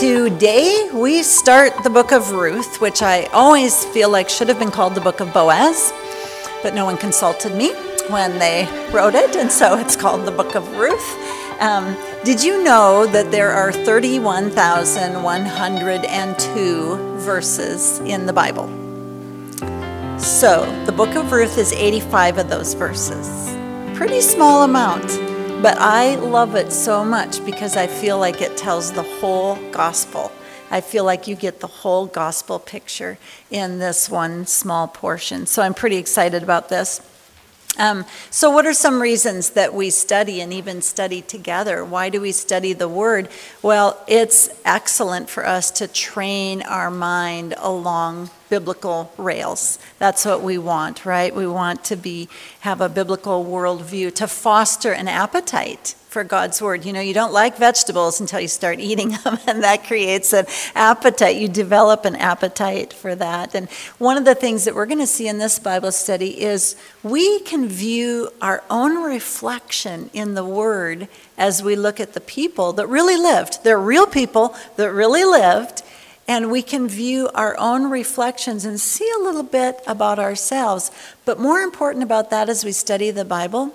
Today we start the book of Ruth, which I always feel like should have been called the book of Boaz, but no one consulted me when they wrote it, and so it's called the book of Ruth. Did you know that there are 31,102 verses in the Bible? So the book of Ruth is 85 of those verses. Pretty small amount, but I love it so much because I feel like it tells the whole gospel. I feel like you get the whole gospel picture in this one small portion. So I'm pretty excited about this. So what are some reasons that we study and even study together? Why do we study the Word? Well, it's excellent for us to train our mind along biblical rails. That's what we want, right? We want to have a biblical worldview, to foster an appetite for God's Word. You know, you don't like vegetables until you start eating them, and that creates an appetite. You develop an appetite for that. And one of the things that we're going to see in this Bible study is we can view our own reflection in the Word as we look at the people that really lived. They're real people that really lived, and we can view our own reflections and see a little bit about ourselves. But more important about that as we study the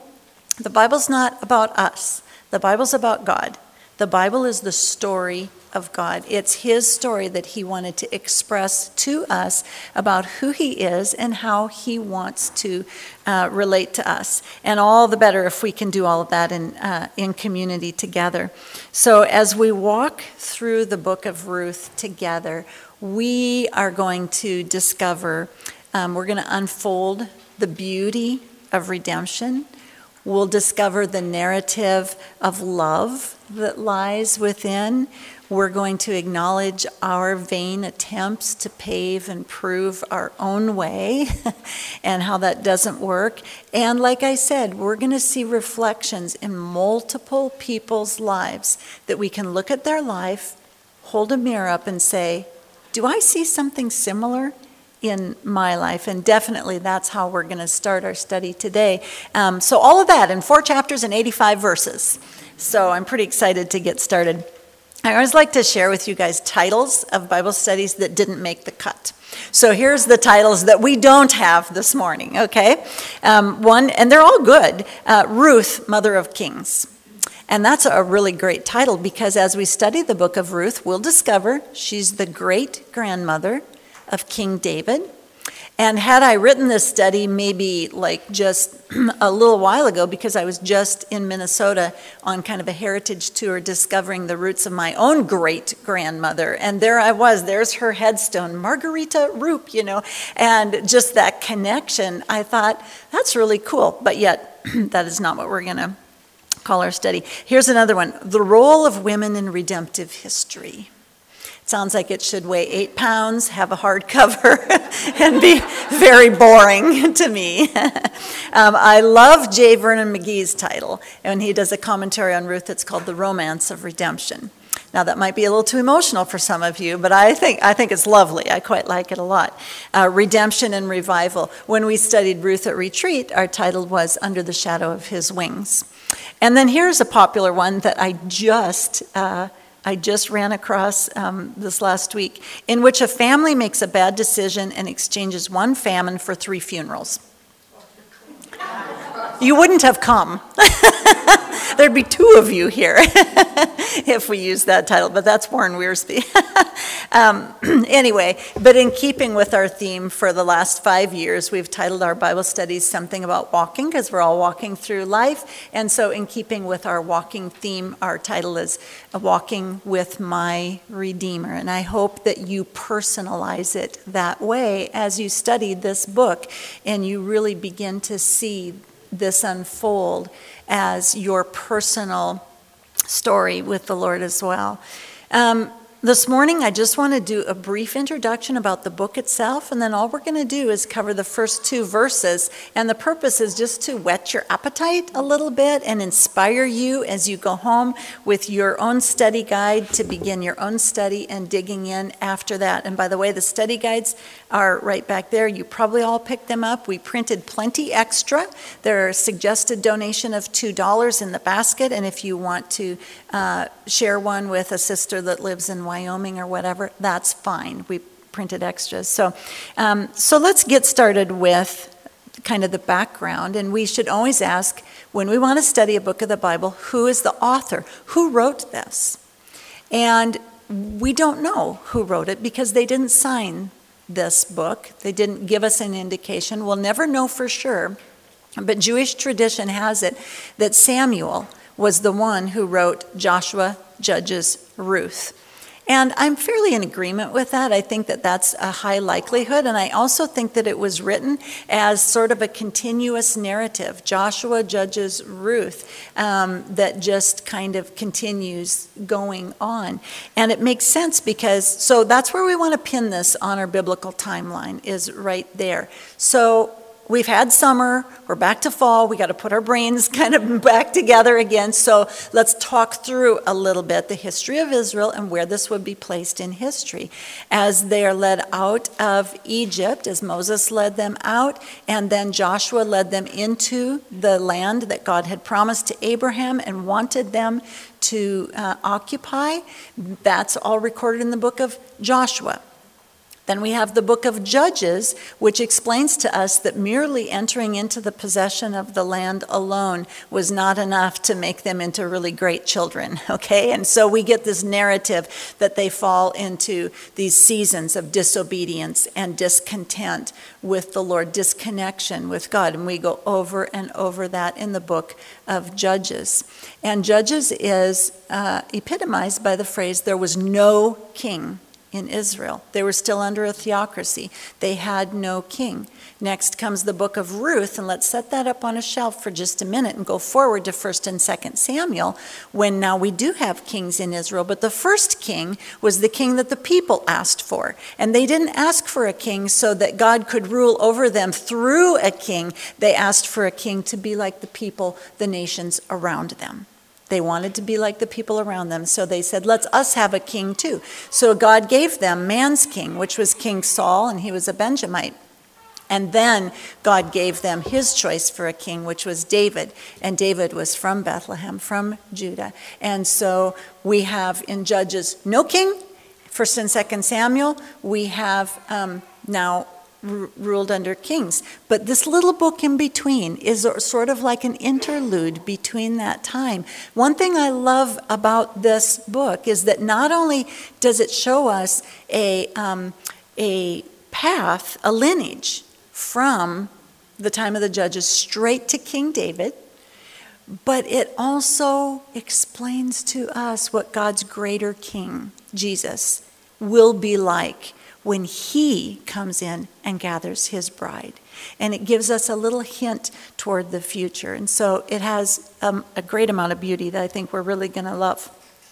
Bible's not about us. The Bible's about God. The Bible is the story of God. It's His story that He wanted to express to us about who He is and how He wants to relate to us. And all the better if we can do all of that in community together. So as we walk through the book of Ruth together, we are going to discover, we're going to unfold the beauty of redemption. We'll discover the narrative of love that lies within. We're going to acknowledge our vain attempts to pave and prove our own way and how that doesn't work. And like I said, we're going to see reflections in multiple people's lives that we can look at their life, hold a mirror up and say, do I see something similar in my life? And definitely that's how we're going to start our study today. So all of that in 4 chapters and 85 verses. So I'm pretty excited to get started. I always like to share with you guys titles of Bible studies that didn't make the cut. So here's the titles that we don't have this morning, okay? One, and they're all good, Ruth, Mother of Kings. And that's a really great title because as we study the book of Ruth, we'll discover she's the great-grandmother of King David. And had I written this study maybe like just a little while ago, because I was just in Minnesota on kind of a heritage tour discovering the roots of my own great-grandmother. And there I was, there's her headstone, Margarita Roop, you know, and just that connection. I thought, that's really cool. But yet, that is not what we're going to call our study. Here's another one, The Role of Women in Redemptive History. Sounds like it should weigh 8 pounds, have a hardcover, and be very boring to me. I love J. Vernon McGee's title, and he does a commentary on Ruth that's called The Romance of Redemption. Now, that might be a little too emotional for some of you, but I think it's lovely. I quite like it a lot. Redemption and Revival. When we studied Ruth at Retreat, our title was Under the Shadow of His Wings. And then here's a popular one that I just ran across this last week, in which a family makes a bad decision and exchanges 1 famine for 3 funerals. You wouldn't have come. There'd be 2 of you here if we used that title, but that's Warren Wiersbe. Anyway, but in keeping with our theme for the last 5 years, we've titled our Bible studies something about walking, because we're all walking through life. And so in keeping with our walking theme, our title is Walking with My Redeemer. And I hope that you personalize it that way as you study this book and you really begin to see this unfold as your personal story with the Lord as well. This morning, I just want to do a brief introduction about the book itself, and then all we're going to do is cover the first 2 verses, and the purpose is just to whet your appetite a little bit and inspire you as you go home with your own study guide to begin your own study and digging in after that. And by the way, the study guides are right back there. You probably all picked them up. We printed plenty extra. They're a suggested donation of $2 in the basket, and if you want to share one with a sister that lives in Wyoming or whatever, that's fine. We printed extras. So let's get started with kind of the background. And we should always ask, when we want to study a book of the Bible, who is the author? Who wrote this? And we don't know who wrote it because they didn't sign this book. They didn't give us an indication. We'll never know for sure. But Jewish tradition has it that Samuel was the one who wrote Joshua, Judges, Ruth. And I'm fairly in agreement with that. I think that that's a high likelihood. And I also think that it was written as sort of a continuous narrative, Joshua, Judges, Ruth, that just kind of continues going on. And it makes sense because, so that's where we want to pin this on our biblical timeline, is right there. So we've had summer, we're back to fall, we got to put our brains kind of back together again. So let's talk through a little bit the history of Israel and where this would be placed in history. As they are led out of Egypt, as Moses led them out, and then Joshua led them into the land that God had promised to Abraham and wanted them to occupy. That's all recorded in the book of Joshua. Then we have the book of Judges, which explains to us that merely entering into the possession of the land alone was not enough to make them into really great children, okay? And so we get this narrative that they fall into these seasons of disobedience and discontent with the Lord, disconnection with God. And we go over and over that in the book of Judges. And Judges is epitomized by the phrase, there was no king in Israel. They were still under a theocracy. They had no king. Next comes the book of Ruth, and let's set that up on a shelf for just a minute and go forward to 1st and 2nd Samuel, when now we do have kings in Israel, but the first king was the king that the people asked for. And they didn't ask for a king so that God could rule over them through a king. They asked for a king to be like the people, the nations around them. They wanted to be like the people around them, so they said, let's us have a king too. So God gave them man's king, which was King Saul, and he was a Benjamite. And then God gave them his choice for a king, which was David. And David was from Bethlehem, from Judah. And so we have in Judges no king. 1st and 2nd Samuel, we have now ruled under kings. But this little book in between is sort of like an interlude between that time. One thing I love about this book is that not only does it show us a path, a lineage from the time of the Judges straight to King David, but it also explains to us what God's greater king, Jesus, will be like when he comes in and gathers his bride. And it gives us a little hint toward the future. And so it has a great amount of beauty that I think we're really going to love.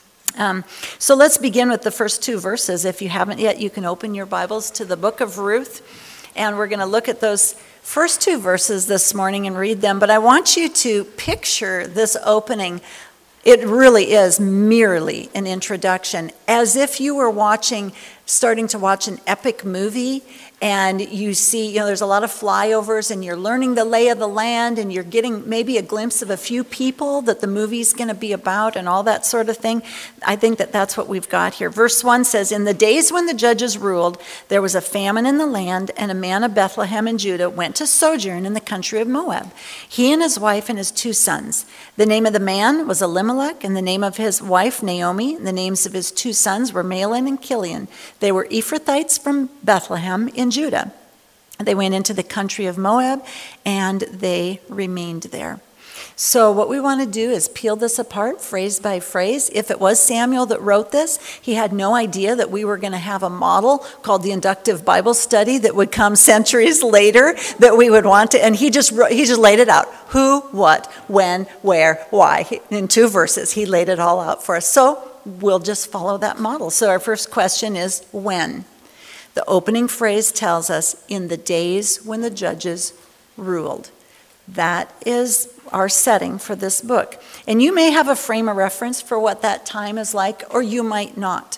So let's begin with the first two verses. If you haven't yet, you can open your Bibles to the book of Ruth. And we're going to look at those first two verses this morning and read them. But I want you to picture this opening. It really is merely an introduction, as if you were starting to watch an epic movie, and you see, there's a lot of flyovers, and you're learning the lay of the land, and you're getting maybe a glimpse of a few people that the movie's going to be about, and all that sort of thing. I think that that's what we've got here. Verse 1 says, in the days when the judges ruled, there was a famine in the land, and a man of Bethlehem in Judah went to sojourn in the country of Moab, he and his wife and his 2 sons. The name of the man was Elimelech, and the name of his wife Naomi, and the names of his 2 sons were Mahlon and Chilion. They were Ephrathites from Bethlehem in Judah. They went into the country of Moab, and they remained there. So what we want to do is peel this apart phrase by phrase. If it was Samuel that wrote this, he had no idea that we were going to have a model called the inductive Bible study that would come centuries later that we would want to, and he just laid it out. Who, what, when, where, why. In 2 verses, he laid it all out for us. So we'll just follow that model. So our first question is when? The opening phrase tells us, in the days when the judges ruled. That is our setting for this book. And you may have a frame of reference for what that time is like, or you might not.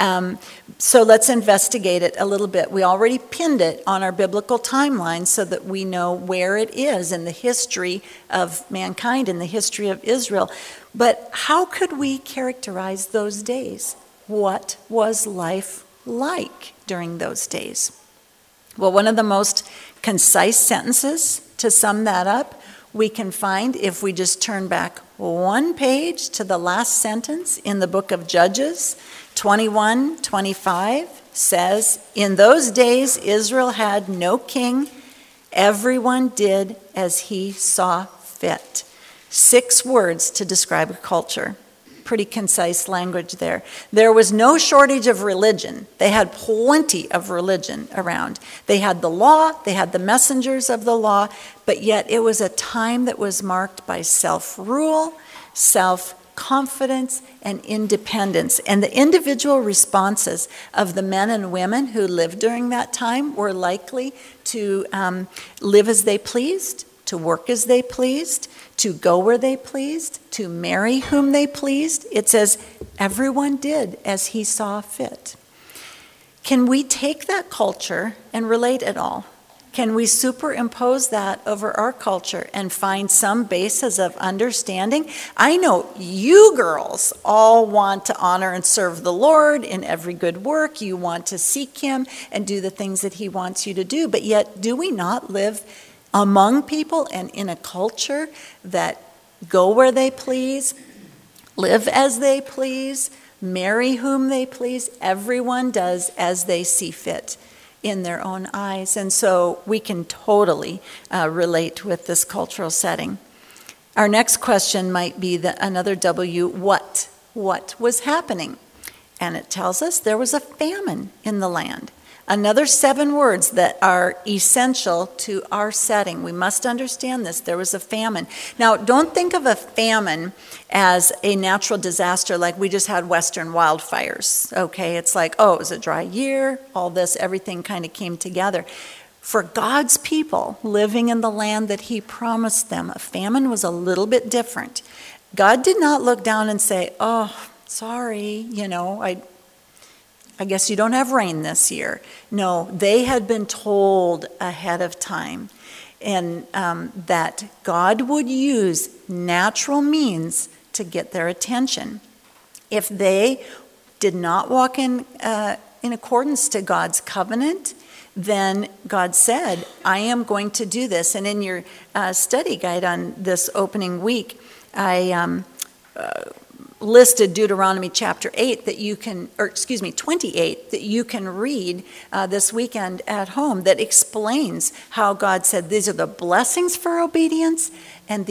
So let's investigate it a little bit. We already pinned it on our biblical timeline so that we know where it is in the history of mankind, in the history of Israel. But how could we characterize those days? what was life like during those days? Well, one of the most concise sentences to sum that up we can find if we just turn back one page to the last sentence in the book of Judges. 21:25 says, "In those days Israel had no king. Everyone did as he saw fit." 6 words to describe a culture. Pretty concise language there. There was no shortage of religion. They had plenty of religion around. They had the law, they had the messengers of the law, but yet it was a time that was marked by self-rule, self-confidence, and independence. And the individual responses of the men and women who lived during that time were likely to live as they pleased, to work as they pleased, to go where they pleased, to marry whom they pleased. It says everyone did as he saw fit. Can we take that culture and relate it all? Can we superimpose that over our culture and find some basis of understanding? I know you girls all want to honor and serve the Lord in every good work. You want to seek him and do the things that he wants you to do. But yet, do we not live among people and in a culture that go where they please, live as they please, marry whom they please? Everyone does as they see fit in their own eyes. And so we can totally relate with this cultural setting. Our next question might be another W, what? What was happening? And it tells us there was a famine in the land. Another 7 words that are essential to our setting. We must understand this. There was a famine. Now, don't think of a famine as a natural disaster like we just had Western wildfires, okay? It's like, oh, it was a dry year, all this, everything kind of came together. For God's people living in the land that he promised them, a famine was a little bit different. God did not look down and say, oh, sorry, I guess you don't have rain this year. No, they had been told ahead of time and that God would use natural means to get their attention. If they did not walk in accordance to God's covenant, then God said, I am going to do this. And in your study guide on this opening week, I listed Deuteronomy chapter 8 that you can, 28 that you can read this weekend at home that explains how God said these are the blessings for obedience and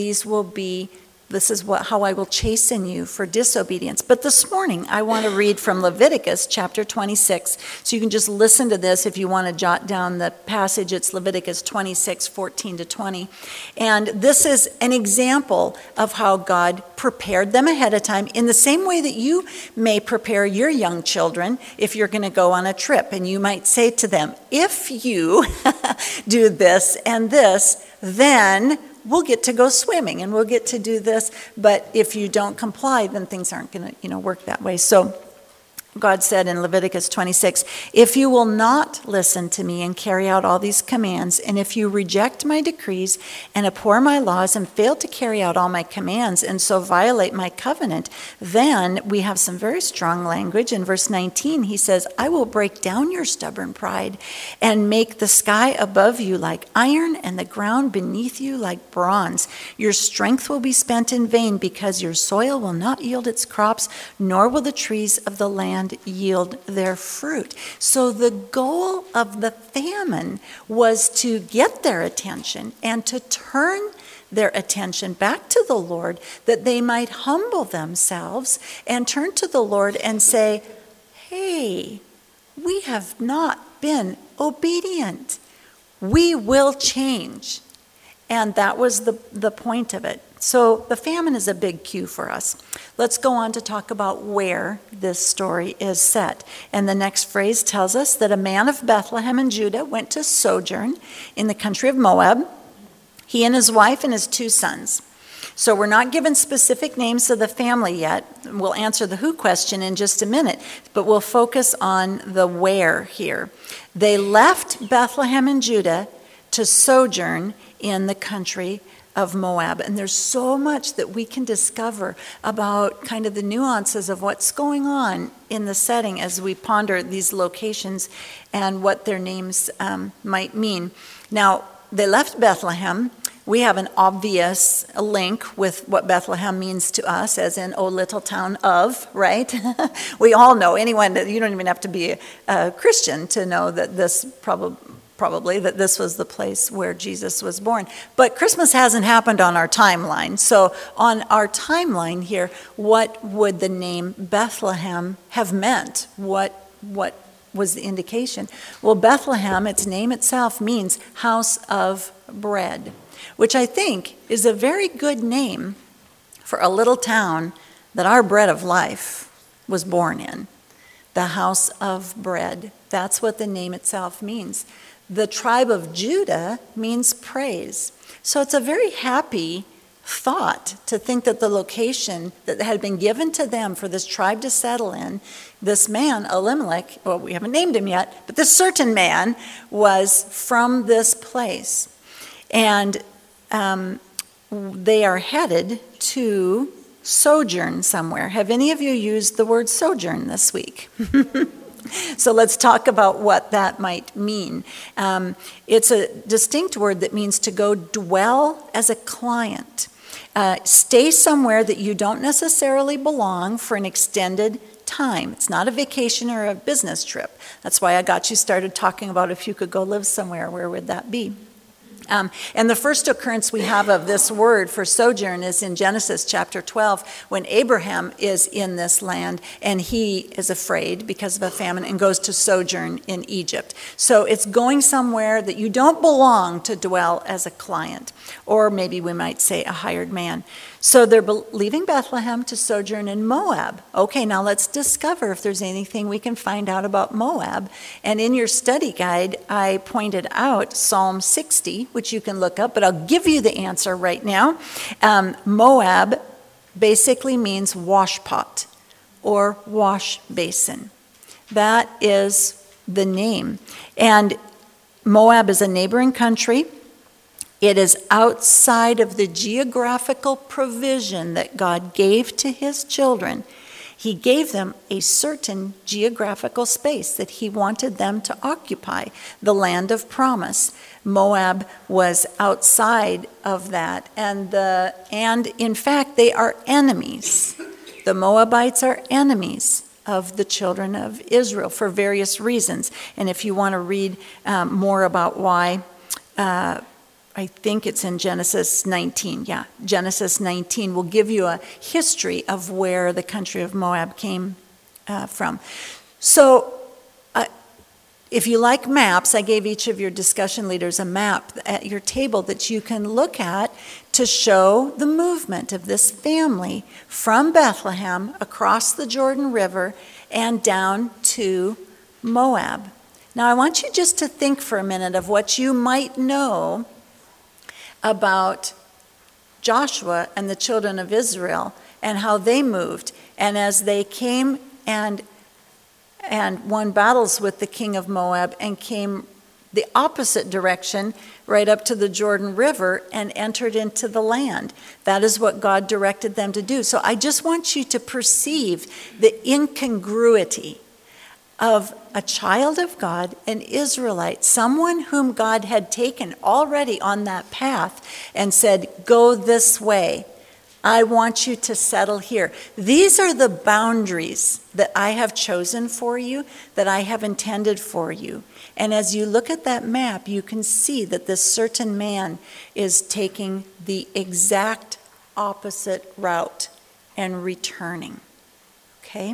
this is how I will chasten you for disobedience. But this morning, I want to read from Leviticus chapter 26. So you can just listen to this if you want to jot down the passage. It's Leviticus 26, 14 to 20. And this is an example of how God prepared them ahead of time in the same way that you may prepare your young children if you're going to go on a trip. And you might say to them, if you do this and this, then we'll get to go swimming and we'll get to do this. But if you don't comply, then things aren't going to work that way. So God said in Leviticus 26, if you will not listen to me and carry out all these commands, and if you reject my decrees and abhor my laws and fail to carry out all my commands and so violate my covenant, then we have some very strong language. In verse 19, he says, I will break down your stubborn pride and make the sky above you like iron and the ground beneath you like bronze. Your strength will be spent in vain because your soil will not yield its crops, nor will the trees of the land yield their fruit. So the goal of the famine was to get their attention and to turn their attention back to the Lord, that they might humble themselves and turn to the Lord and say, hey, we have not been obedient. We will change. And that was the point of it. So the famine is a big cue for us. Let's go on to talk about where this story is set. And the next phrase tells us that a man of Bethlehem in Judah went to sojourn in the country of Moab, he and his wife and his 2 sons. So we're not given specific names of the family yet. We'll answer the who question in just a minute, but we'll focus on the where here. They left Bethlehem in Judah to sojourn in the country of Moab. And there's so much that we can discover about kind of the nuances of what's going on in the setting as we ponder these locations and what their names might mean. Now, they left Bethlehem. We have an obvious link with what Bethlehem means to us, as in, oh, little town of, right? We all know, anyone, that you don't even have to be a Christian to know that this probably that this was the place where Jesus was born. But Christmas hasn't happened on our timeline. So on our timeline here, what would the name Bethlehem have meant? What was the indication? Well, Bethlehem, its name itself, means house of bread, which I think is a very good name for a little town that our bread of life was born in. The house of bread. That's what the name itself means. The tribe of Judah means praise. So it's a very happy thought to think that the location that had been given to them for this tribe to settle in, this man, Elimelech, well, we haven't named him yet, but this certain man was from this place. And they are headed to sojourn somewhere. Have any of you used the word sojourn this week? So let's talk about what that might mean. It's a distinct word that means to go dwell as a client. Stay somewhere that you don't necessarily belong for an extended time. It's not a vacation or a business trip. That's why I got you started talking about if you could go live somewhere, where would that be? And the first occurrence we have of this word for sojourn is in Genesis chapter 12, when Abraham is in this land and he is afraid because of a famine and goes to sojourn in Egypt. So it's going somewhere that you don't belong to dwell as a client, or maybe we might say a hired man. So they're leaving Bethlehem to sojourn in Moab. Okay, now let's discover if there's anything we can find out about Moab. And in your study guide, I pointed out Psalm 60, which you can look up, but I'll give you the answer right now. Moab basically means washpot or wash basin. That is the name. And Moab is a neighboring country. It is outside of the geographical provision that God gave to his children. He gave them a certain geographical space that he wanted them to occupy, the land of promise. Moab was outside of that, and in fact they are enemies. The Moabites are enemies of the children of Israel for various reasons. And if you want to read more about why, I think it's in Genesis 19. Yeah, Genesis 19 will give you a history of where the country of Moab came from. So if you like maps, I gave each of your discussion leaders a map at your table that you can look at to show the movement of this family from Bethlehem across the Jordan River and down to Moab. Now I want you just to think for a minute of what you might know about Joshua and the children of Israel and how they moved. And as they came and won battles with the king of Moab and came the opposite direction right up to the Jordan River and entered into the land. That is what God directed them to do. So I just want you to perceive the incongruity of a child of God, an Israelite, someone whom God had taken already on that path and said, go this way. I want you to settle here. These are the boundaries that I have chosen for you, that I have intended for you. And as you look at that map, you can see that this certain man is taking the exact opposite route and returning. Okay?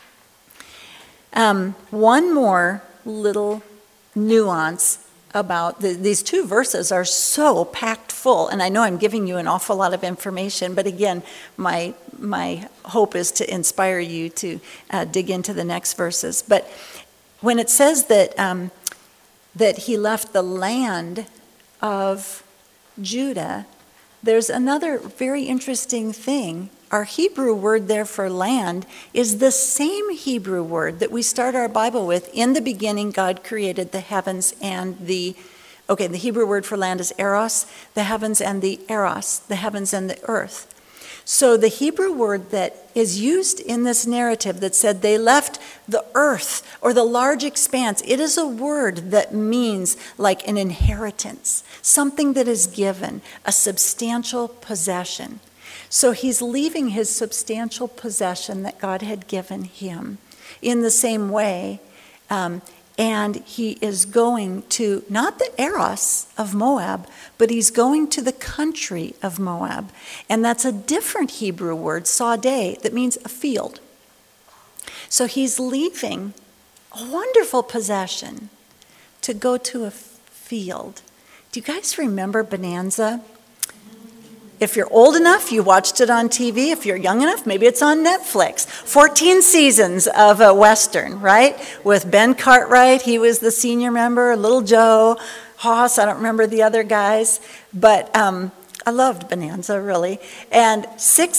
One more little nuance about these two verses are so packed full, and I know I'm giving you an awful lot of information, but again, my hope is to inspire you to dig into the next verses. But when it says that he left the land of Judah, there's another very interesting thing. Our Hebrew word there for land is the same Hebrew word that we start our Bible with. In the beginning, God created the heavens and the Okay, the Hebrew word for land is eros, the heavens, and the eros, the heavens and the earth. So the Hebrew word that is used in this narrative that said they left the earth or the large expanse, it is a word that means like an inheritance, something that is given, a substantial possession. So he's leaving his substantial possession that God had given him in the same way, and he is going to, not the Eros of Moab, but he's going to the country of Moab. And that's a different Hebrew word, sadeh, that means a field. So he's leaving a wonderful possession to go to a field. Do you guys remember Bonanza? If you're old enough, you watched it on TV. If you're young enough, maybe it's on Netflix. 14 seasons of a Western, right? With Ben Cartwright, he was the senior member, Little Joe, Hoss, I don't remember the other guys. But I loved Bonanza, really. And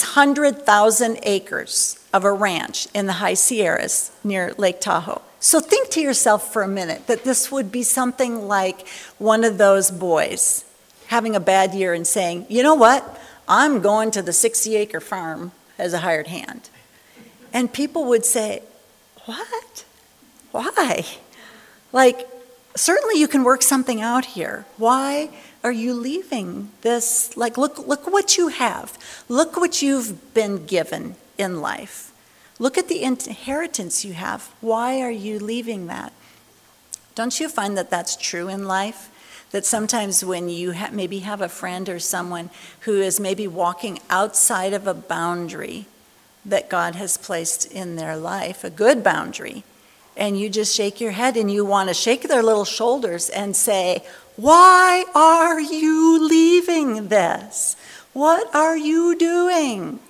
600,000 acres of a ranch in the High Sierras near Lake Tahoe. So think to yourself for a minute that this would be something like one of those boys having a bad year and saying, you know what, I'm going to the 60-acre farm as a hired hand. And people would say, what? Why? Like, certainly you can work something out here. Why are you leaving this? Like, look what you have. Look what you've been given in life. Look at the inheritance you have. Why are you leaving that? Don't you find that that's true in life? That sometimes when you maybe have a friend or someone who is maybe walking outside of a boundary that God has placed in their life, a good boundary, and you just shake your head and you want to shake their little shoulders and say, why are you leaving this? What are you doing?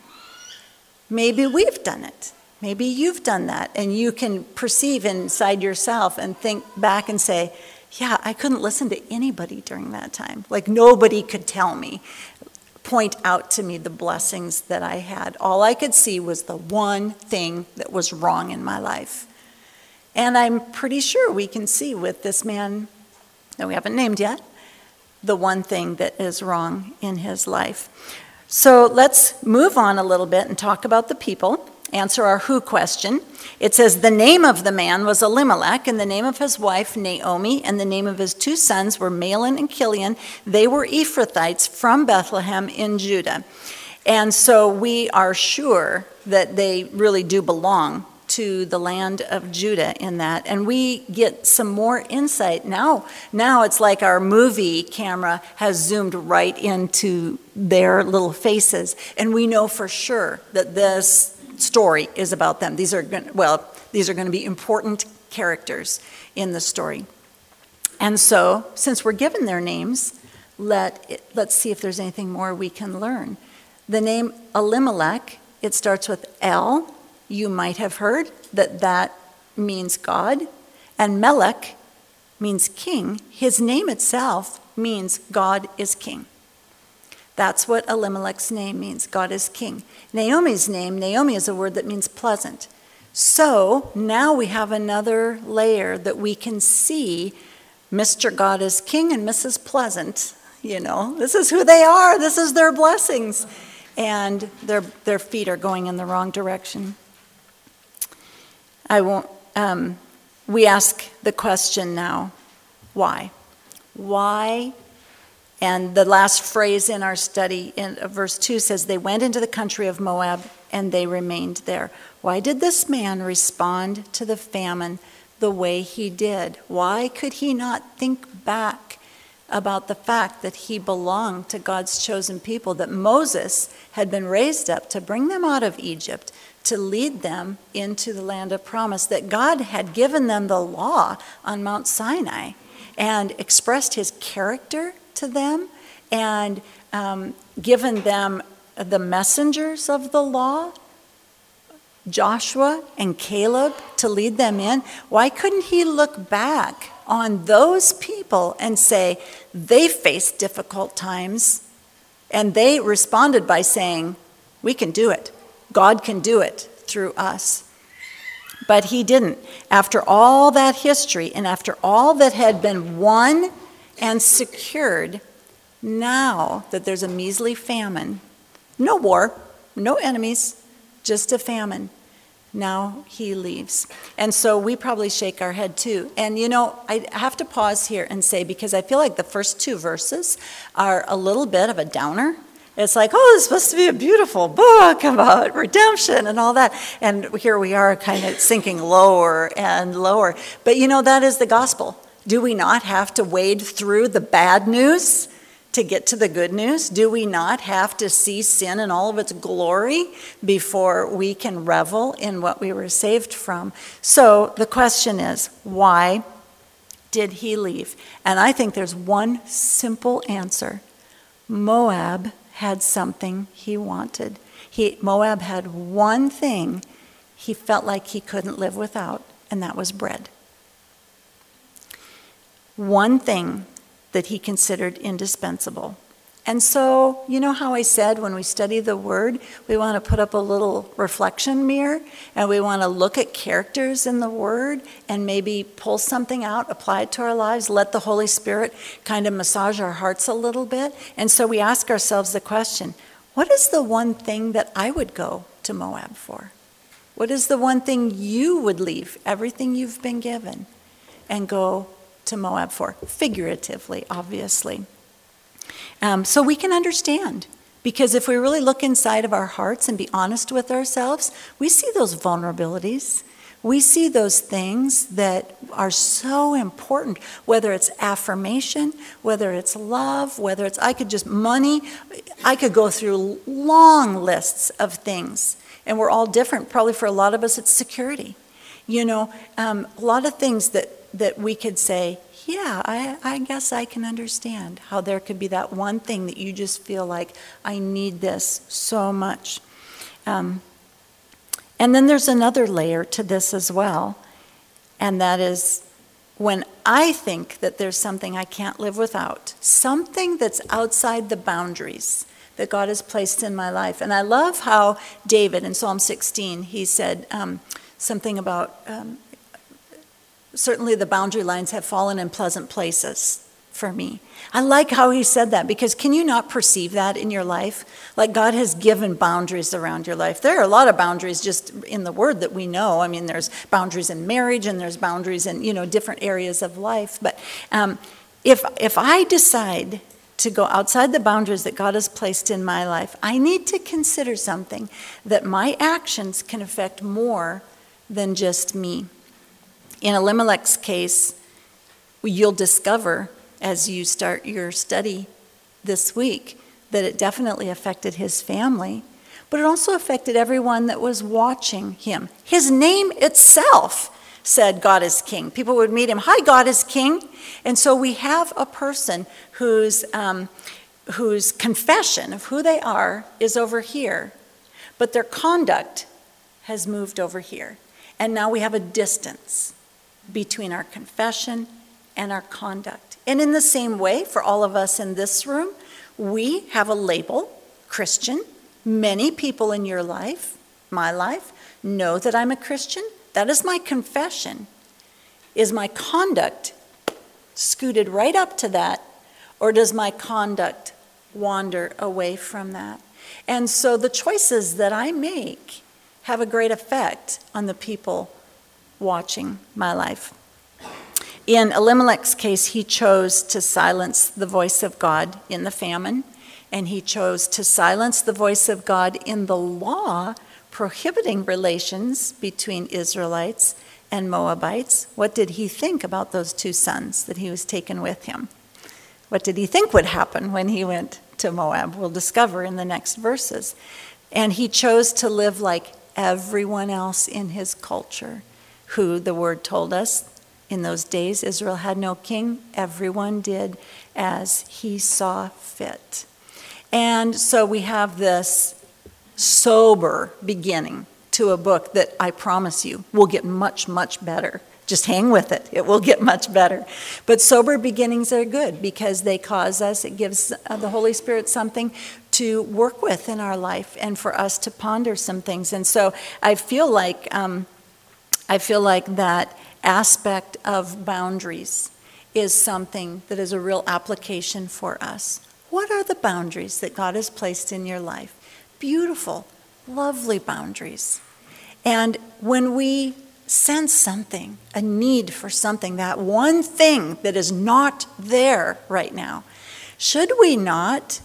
Maybe we've done it. Maybe you've done that, and you can perceive inside yourself and think back and say, yeah, I couldn't listen to anybody during that time. Like nobody could tell me, point out to me the blessings that I had. All I could see was the one thing that was wrong in my life. And I'm pretty sure we can see with this man that we haven't named yet, the one thing that is wrong in his life. So let's move on a little bit and talk about the people. Answer our who question. It says, the name of the man was Elimelech, and the name of his wife Naomi, and the name of his two sons were Mahlon and Chilion. They were Ephrathites from Bethlehem in Judah. And so we are sure that they really do belong to the land of Judah in that. And we get some more insight now. Now it's like our movie camera has zoomed right into their little faces. And we know for sure that this story is about them. These are going to be important characters in the story. And so, since we're given their names, let's see if there's anything more we can learn. The name Elimelech, it starts with El. You might have heard that means God. And Melech means king. His name itself means God is king. That's what Elimelech's name means, God is king. Naomi's name, Naomi is a word that means pleasant. So now we have another layer that we can see Mr. God is king and Mrs. Pleasant. You know, this is who they are, this is their blessings. And their feet are going in the wrong direction. We ask the question now, why? Why? And the last phrase in our study in verse 2 says, they went into the country of Moab and they remained there. Why did this man respond to the famine the way he did? Why could he not think back about the fact that he belonged to God's chosen people, that Moses had been raised up to bring them out of Egypt, to lead them into the land of promise, that God had given them the law on Mount Sinai and expressed his character to them and given them the messengers of the law, Joshua and Caleb, to lead them in. Why couldn't he look back on those people and say, they faced difficult times and they responded by saying, we can do it. God can do it through us. But he didn't. After all that history and after all that had been won and secured now that there's a measly famine, no war, no enemies, just a famine. Now he leaves. And so we probably shake our head too. And I have to pause here and say, because I feel like the first 2 verses are a little bit of a downer. It's like, oh, this is supposed to be a beautiful book about redemption and all that. And here we are kind of sinking lower and lower. But that is the gospel. Do we not have to wade through the bad news to get to the good news? Do we not have to see sin in all of its glory before we can revel in what we were saved from? So the question is, why did he leave? And I think there's one simple answer. Moab had something he wanted. Moab had one thing he felt like he couldn't live without, and that was bread. One thing that he considered indispensable. And so, you know how I said when we study the Word, we want to put up a little reflection mirror, and we want to look at characters in the Word and maybe pull something out, apply it to our lives, let the Holy Spirit kind of massage our hearts a little bit. And so we ask ourselves the question, what is the one thing that I would go to Moab for? What is the one thing you would leave everything you've been given and go to Moab for? Figuratively, obviously. So we can understand, because if we really look inside of our hearts and be honest with ourselves, we see those vulnerabilities. We see those things that are so important, whether it's affirmation, whether it's love, whether it's money. I could go through long lists of things, and we're all different. Probably for a lot of us, it's security. A lot of things that we could say, yeah, I guess I can understand how there could be that one thing that you just feel like, I need this so much. And then there's another layer to this as well, and that is when I think that there's something I can't live without, something that's outside the boundaries that God has placed in my life. And I love how David in Psalm 16, he said something about, certainly the boundary lines have fallen in pleasant places for me. I like how he said that, because can you not perceive that in your life? Like God has given boundaries around your life. There are a lot of boundaries just in the Word that we know. I mean, there's boundaries in marriage and there's boundaries in, different areas of life. But if I decide to go outside the boundaries that God has placed in my life, I need to consider something, that my actions can affect more than just me. In Elimelech's case, you'll discover as you start your study this week that it definitely affected his family, but it also affected everyone that was watching him. His name itself said God is king. People would meet him, hi, God is king. And so we have a person whose confession of who they are is over here, but their conduct has moved over here. And now we have a distance between our confession and our conduct. And in the same way, for all of us in this room, we have a label, Christian. Many people in your life, my life, know that I'm a Christian. That is my confession. Is my conduct scooted right up to that, or does my conduct wander away from that? And so the choices that I make have a great effect on the people watching my life. In Elimelech's case, he chose to silence the voice of God in the famine, and he chose to silence the voice of God in the law prohibiting relations between Israelites and Moabites. What did he think about those 2 sons that he was taking with him? What did he think would happen when he went to Moab? We'll discover in the next verses. And he chose to live like everyone else in his culture, who the Word told us in those days Israel had no king. Everyone did as he saw fit. And so we have this sober beginning to a book that I promise you will get much, much better. Just hang with it. It will get much better. But sober beginnings are good because they cause us, it gives the Holy Spirit something to work with in our life and for us to ponder some things. And so I feel like that aspect of boundaries is something that is a real application for us. What are the boundaries that God has placed in your life? Beautiful, lovely boundaries. And when we sense something, a need for something, that one thing that is not there right now, should we not,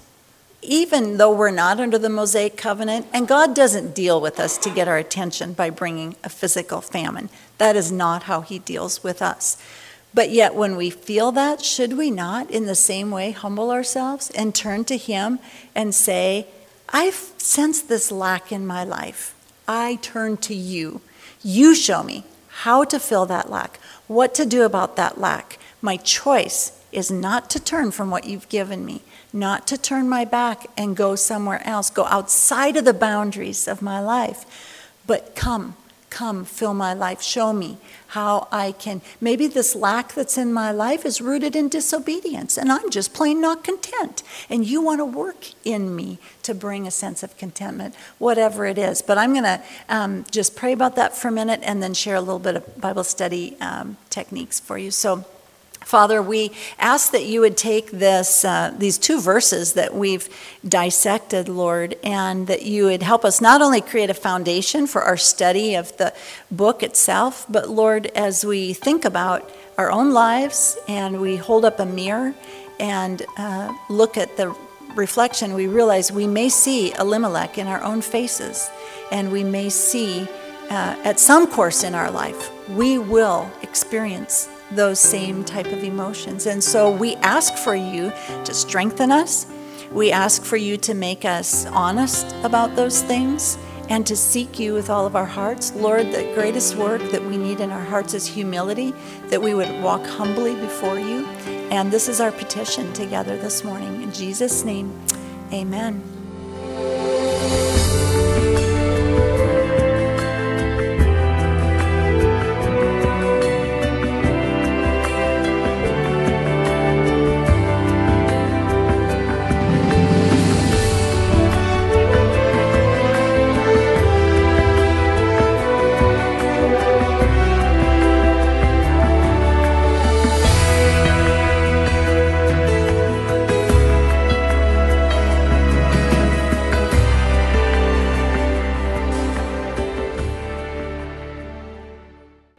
even though we're not under the Mosaic covenant, and God doesn't deal with us to get our attention by bringing a physical famine. That is not how he deals with us. But yet when we feel that, should we not in the same way humble ourselves and turn to him and say, I've sensed this lack in my life. I turn to you. You show me how to fill that lack, what to do about that lack. My choice is not to turn from what you've given me, not to turn my back and go somewhere else, go outside of the boundaries of my life, but come, fill my life. Show me how I can. Maybe this lack that's in my life is rooted in disobedience, and I'm just plain not content. And you want to work in me to bring a sense of contentment, whatever it is. But I'm going to just pray about that for a minute and then share a little bit of Bible study techniques for you. So, Father, we ask that you would take these two verses that we've dissected, Lord, and that you would help us not only create a foundation for our study of the book itself, but, Lord, as we think about our own lives and we hold up a mirror and look at the reflection, we realize we may see Elimelech in our own faces, and we may see at some course in our life, we will experience those same type of emotions. And so we ask for you to strengthen us. We ask for you to make us honest about those things and to seek you with all of our hearts. Lord, the greatest work that we need in our hearts is humility, that we would walk humbly before you. And this is our petition together this morning. In Jesus' name, amen.